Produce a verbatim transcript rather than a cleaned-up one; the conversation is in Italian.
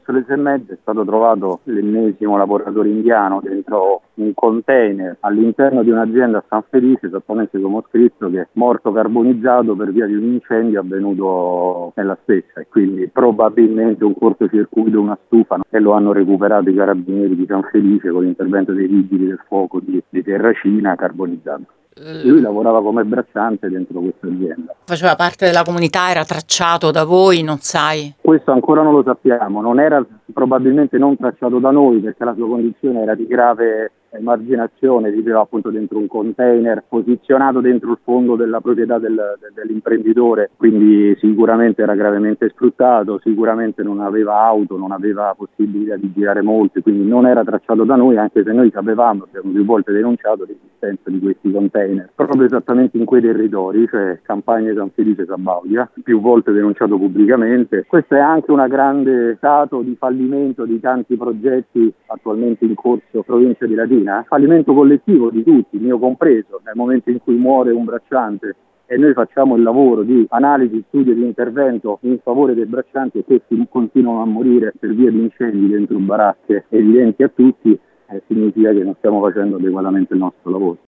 verso le sei e mezza è stato trovato l'ennesimo lavoratore indiano dentro un container all'interno di un'azienda a San Felice, esattamente come ho scritto, che è morto carbonizzato per via di un incendio avvenuto nella stessa, e quindi probabilmente un cortocircuito, una stufa, e lo hanno recuperato i carabinieri di San Felice con l'intervento dei vigili del fuoco di, di Terracina, carbonizzato. Lui lavorava come bracciante dentro questa azienda. Faceva parte della comunità, era tracciato da voi, non sai? Questo ancora non lo sappiamo, non era probabilmente non tracciato da noi perché la sua condizione era di grave emarginazione, viveva appunto dentro un container posizionato dentro il fondo della proprietà del, dell'imprenditore, quindi sicuramente era gravemente sfruttato, sicuramente non aveva auto, non aveva possibilità di girare molto, quindi non era tracciato da noi, anche se noi sapevamo, abbiamo più volte denunciato l'esistenza di questi container proprio esattamente in quei territori, cioè Campagna, San Felice, Sabaudia, più volte denunciato pubblicamente. Questo è anche un grande stato di fallimento di tanti progetti attualmente in corso provincia di Latina, fallimento collettivo di tutti, mio compreso, nel momento in cui muore un bracciante e noi facciamo il lavoro di analisi, studio e di intervento in favore dei braccianti e questi continuano a morire per via di incendi dentro baracche evidenti a tutti, eh, significa che non stiamo facendo adeguatamente il nostro lavoro.